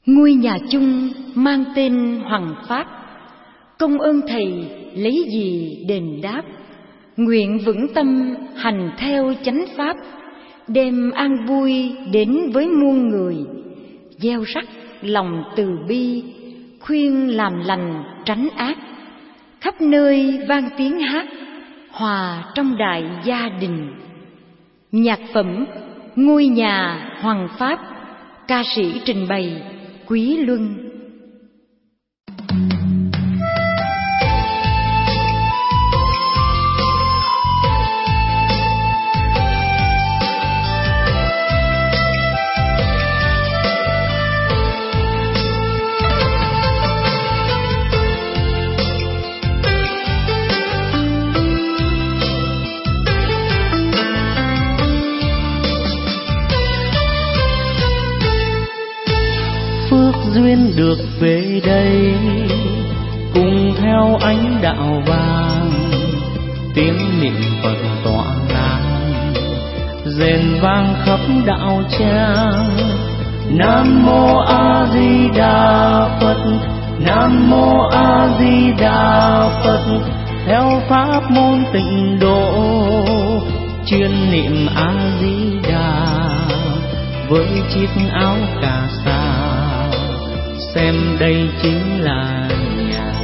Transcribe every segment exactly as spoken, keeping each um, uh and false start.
Ngôi nhà chung mang tên Hoằng Pháp, công ơn Thầy lấy gì đền đáp. Nguyện vững tâm hành theo chánh pháp, đem an vui đến với muôn người. Gieo rắc lòng từ bi, khuyên làm lành tránh ác. Khắp nơi vang tiếng hát, hòa trong đại gia đình. Nhạc phẩm Ngôi nhà Hoằng Pháp, ca sĩ trình bày Quý Luân. Duyên được về đây cùng theo ánh đạo vàng, tiếng niệm Phật tỏa làng rền vang khắp đạo tràng. Nam mô A Di Đà Phật, Nam mô A Di Đà Phật. Theo pháp môn tịnh độ chuyên niệm A Di Đà, với chiếc áo cà sa xem đây chính là nhà.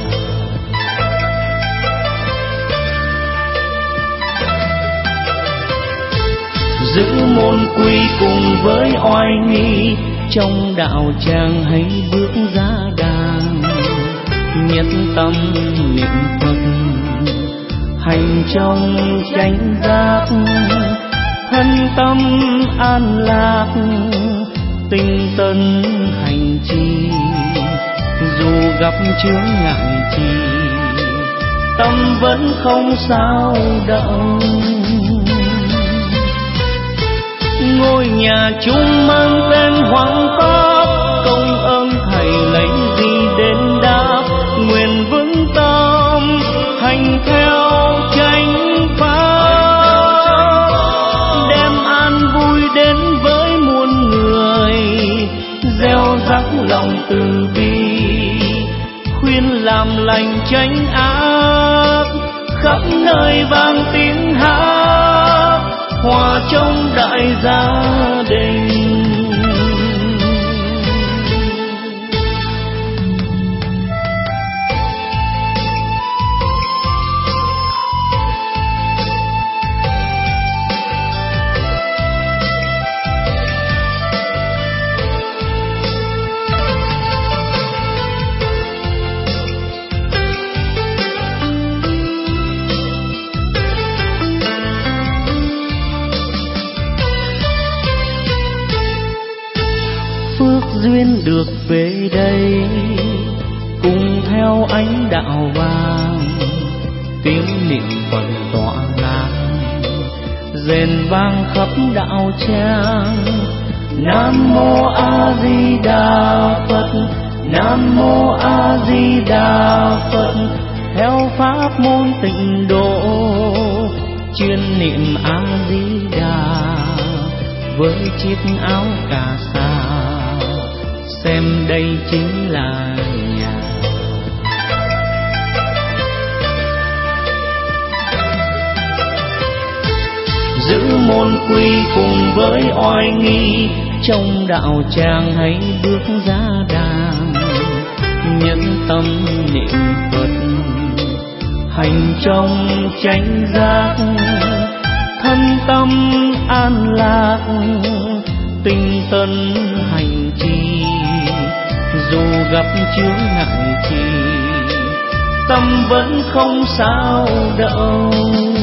Giữ môn quy cùng với oai nghi, trong đạo tràng hãy bước ra đàng. Nhất tâm niệm Phật, hành trong chánh giác. Thân tâm an lạc, tinh tấn hành trì. Dù gặp chướng ngại chi, tâm vẫn không sao động. Ngôi nhà chung mang tên Hoằng Pháp, công ơn Thầy lấy gì đền đáp. Nguyện vững tâm hành theo chánh pháp, đem an vui đến với muôn người. Gieo rắc lòng từ bi, khuyên làm lành tránh ác. Khắp nơi vang tiếng hát, hòa trong đại gia đình. Duyên được về đây cùng theo ánh đạo vàng, tiếng niệm Phật tỏa làng rền vang khắp đạo tràng. Nam mô A Di Đà Phật, Nam mô A Di Đà Phật. Theo pháp môn tịnh độ chuyên niệm A Di Đà, với chiếc áo cà sa xem đây chính là nhà. Giữ môn quy cùng với oai nghi, trong đạo tràng hãy bước ra đàng. Nhẫn tâm niệm Phật, hành trong chánh giác. Thân tâm an lạc, tinh tấn hành trì. Dù gặp chướng ngại chi, tâm vẫn không sao động.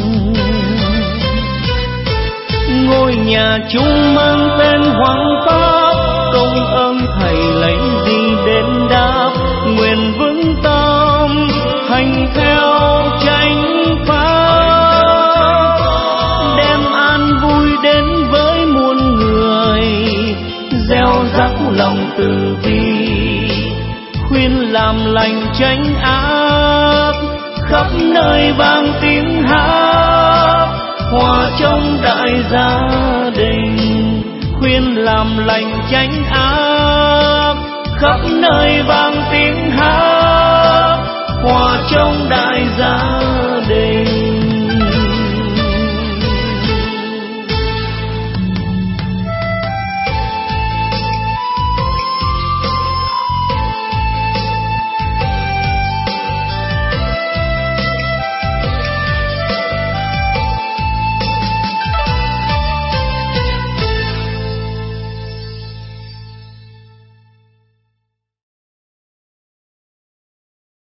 Ngôi nhà chung mang tên Hoằng Pháp, công ơn Thầy lấy gì đền đáp. Nguyện vững tâm hành theo chánh pháp, đem an vui đến với muôn người. Gieo rắc lòng từ bi, khuyên làm lành tránh ác. Khắp nơi vang tiếng hát, hòa trong đại gia đình. Khuyên làm lành tránh ác, khắp nơi vang tiếng hát hòa trong đại gia.